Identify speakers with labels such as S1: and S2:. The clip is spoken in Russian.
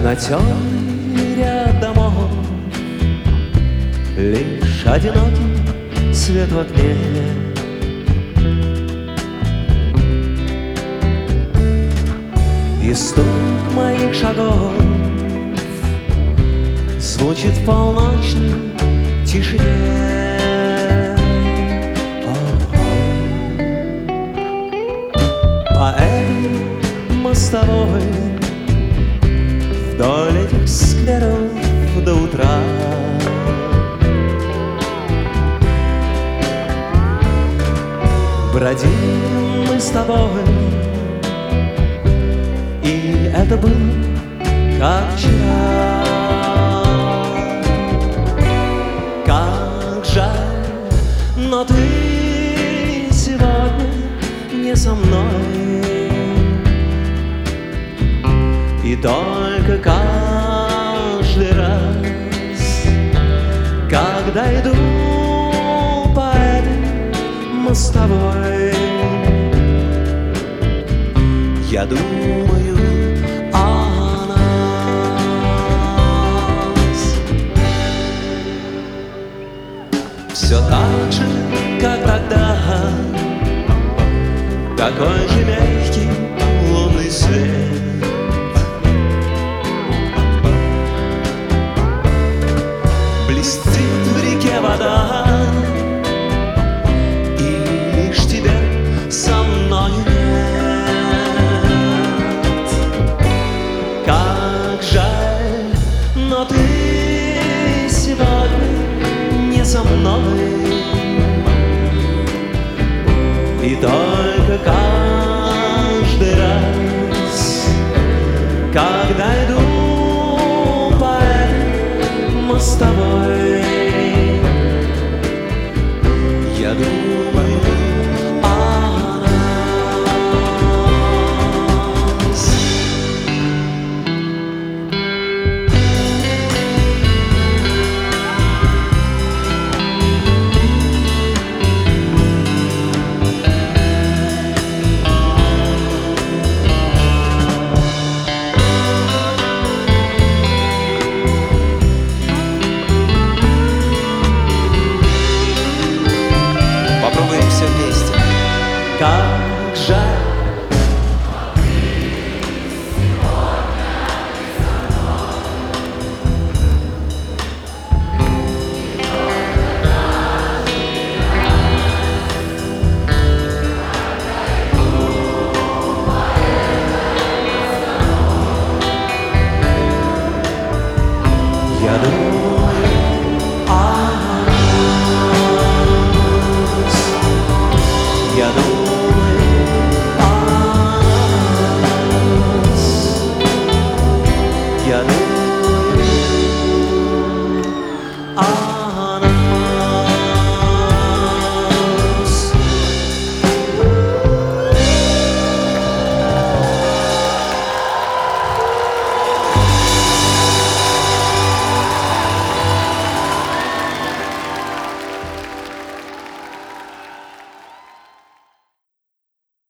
S1: На темный ряд домов лишь одинокий свет в окне. И стук моих шагов звучит в полночной тишине. По этой мостовой вдоль этих скверов до утра бродим мы с тобой, и это было как вчера. Как жаль, но ты сегодня не со мной, и только каждый раз, когда иду по этой мостовой, я думаю о нас. Все так же, как тогда, такой же мягкий лунный свет. Блестит в реке вода, и лишь тебя со мной нет. Как жаль, но ты сегодня не со мной, и только каждый раз, когда иду по этой мостовой,